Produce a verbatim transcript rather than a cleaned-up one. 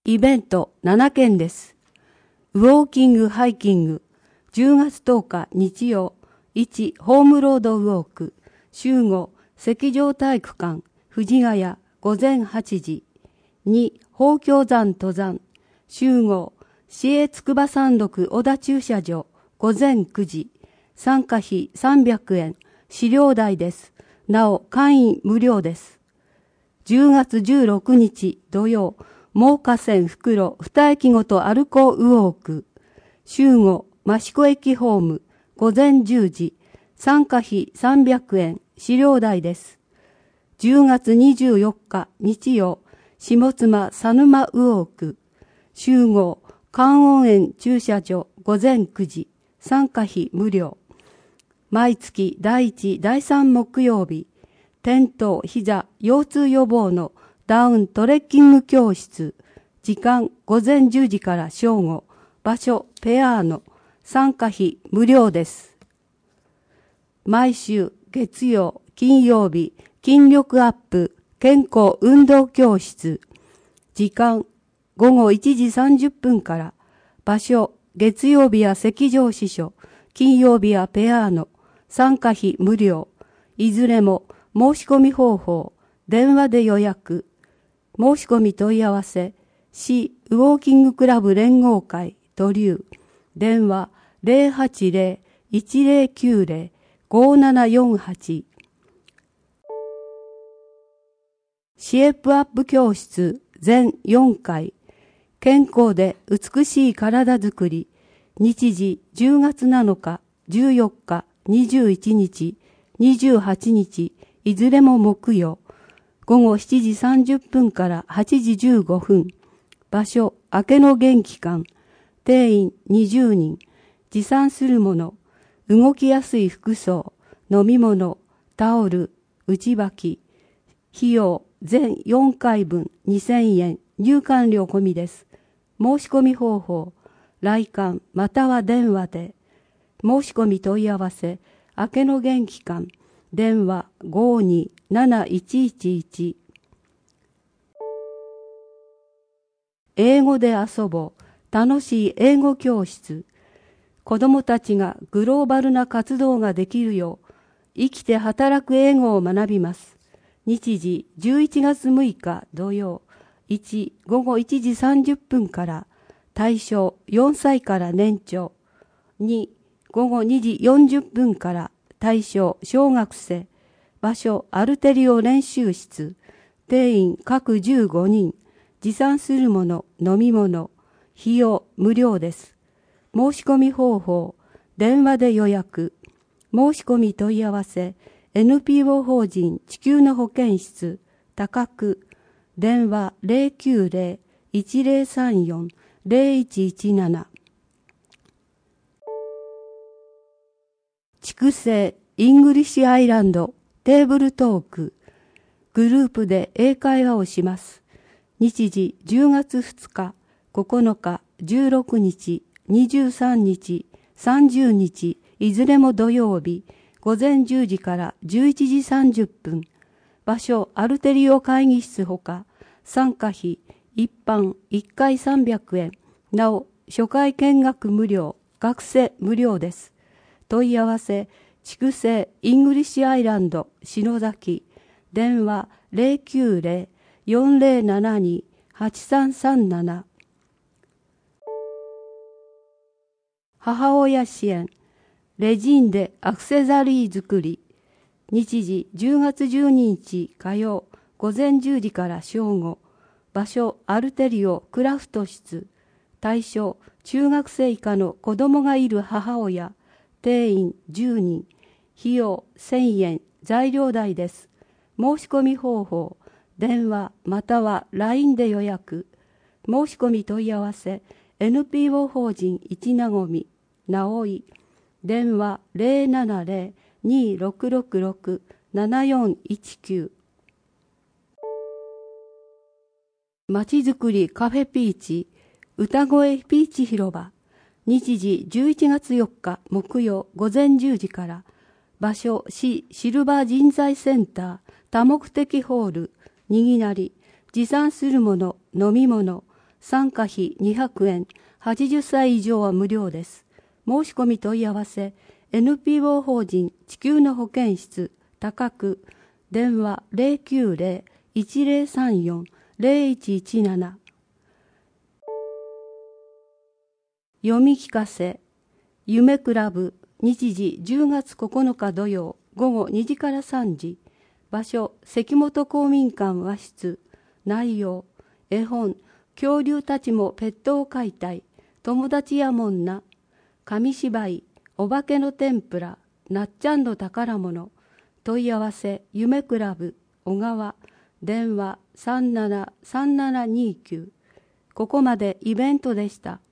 イベントななけんです。ウォーキングハイキングじゅうがつとおか日曜、いちホームロードウォーク集合石上体育館藤ヶ谷ごぜんはちじ、に宝鏡山登山集合市営筑波山麓小田駐車場ごぜんくじ、参加費さんびゃくえん、資料代です。なお会員無料です。じゅうがつじゅうろくにち土曜、真岡線袋に駅ごと歩こうウォーク集合益子駅ホームごぜんじゅうじ、参加費さんびゃくえん、資料代です。じゅうがつにじゅうよっか日曜、下妻佐沼ウォーク集合観音園駐車場ごぜんくじ、参加費無料。毎月だいいち、だいさん木曜日、転倒、膝、腰痛予防のダウントレッキング教室。時間ごぜんじゅうじから正午。場所ペアーノ。参加費無料です。毎週月曜、金曜日、筋力アップ、健康運動教室。時間ごごいちじさんじゅっぷんから。場所月曜日は赤上支所。金曜日はペアーノ。参加費無料。いずれも申し込み方法。電話で予約。申し込み問い合わせ。市ウォーキングクラブ連合会都留。電話 ゼロはちゼロ いちゼロきゅうゼロ ごななよんはち。シェイプアップ教室全よんかい。健康で美しい体づくり。日時じゅうがつなのか、じゅうよっか、にじゅういちにち、にじゅうはちにち、いずれも木曜。ごごしちじさんじゅっぷんからはちじじゅうごふん。場所、明けの元気館。定員にじゅうにん。持参するもの。動きやすい服装。飲み物。タオル。内履き。費用、全よんかいぶんにせんえん。入館料込みです。申し込み方法。来館または電話で。申し込み問い合わせ。明けの元気館。電話 ごになないちいちいち。英語で遊ぼう。楽しい英語教室。子どもたちがグローバルな活動ができるよう、生きて働く英語を学びます。日時じゅういちがつむいか土曜。いち、ごごいちじさんじゅっぷんから。対象よんさいから年長。に、ごごにじよんじゅっぷんから。対象小学生。場所アルテリオ練習室。定員各じゅうごにん。持参するもの飲み物。費用無料です。申し込み方法。電話で予約。申し込み問い合わせ。エヌピーオー 法人地球の保健室。高久。電話 ゼロきゅうゼロ いちゼロさんよん ゼロいちいちなな。筑西イングリッシュアイランドテーブルトーク。グループで英会話をします。日時じゅうがつふつか、ここのか、じゅうろくにち、にじゅうさんにち、さんじゅうにち、いずれも土曜日、ごぜんじゅうじからじゅういちじさんじゅっぷん。場所アルテリオ会議室ほか、参加費一般いっかいさんびゃくえん。なお初回見学無料、学生無料です。問い合わせ筑西イングリッシュアイランド篠崎。電話 ゼロきゅうゼロ よんゼロななに はちさんさんなな。母親支援レジンでアクセサリー作り。日時じゅうがつじゅうににち火曜ごぜんじゅうじから正午。場所アルテリオクラフト室。対象中学生以下の子供がいる母親。定員じゅうにん。費用せんえん。材料代です。申し込み方法。電話または ライン で予約。申し込み問い合わせ エヌピーオー 法人一なごみ直井。電話 ゼロななゼロ にろくろくろく ななよんいちきゅう。まちづくりカフェピーチ歌声ピーチ広場。日時じゅういちがつよっか木曜ごぜんじゅうじから。場所市シルバー人材センター多目的ホールにぎなり。持参するもの飲み物参加費にひゃくえん、はちじゅっさい以上は無料です。申し込み問い合わせ、エヌピーオー 法人地球の保健室、高区、電話 ゼロきゅうゼロ いちゼロさんよん ゼロいちいちなな。読み聞かせ、夢クラブ、日時じゅうがつここのか土曜、午後にじからさんじ。場所、関本公民館和室。内容、絵本、恐竜たちもペットを飼いたい。友達やもんな。紙芝居、お化けの天ぷら。なっちゃんの宝物。問い合わせ、夢クラブ、小川。電話さんななさんななにきゅう。ここまでイベントでした。